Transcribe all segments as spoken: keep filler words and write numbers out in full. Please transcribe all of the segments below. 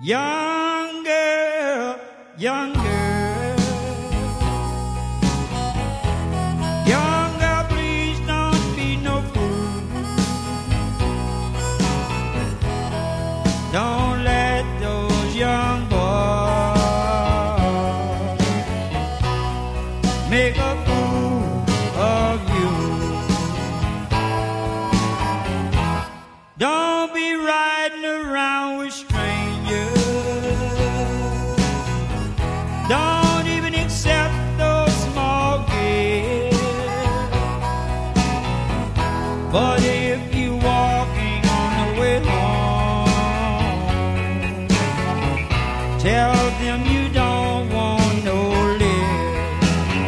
Young girl, young girl, young girl, please don't be no fool. Don't let those young boys make a fool of you. Don't be riding around with strangers. Don't even accept those small gifts. But if you walking on the way home, tell them you don't want no lift.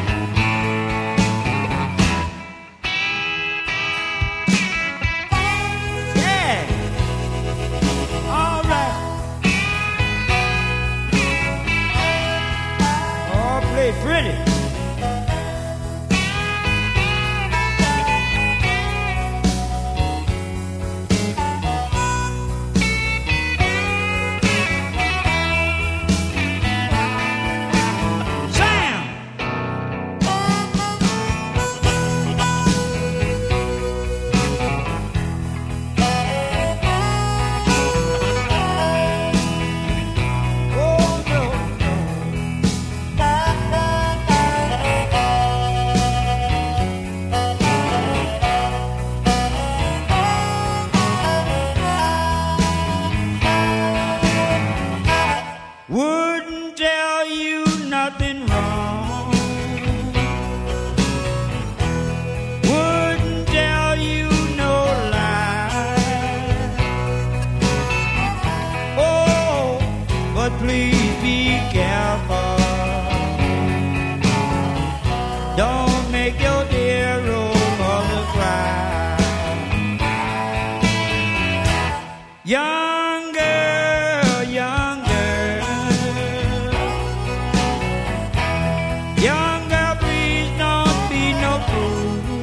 Yeah. All right. Oh, play pretty. Sam! Oh, no, no. Wouldn't tell you nothing wrong. Wouldn't tell you no lie. Oh, but please be careful. Don't make your dear old mother cry. Young girl, young girl, young girl, please don't be no fool.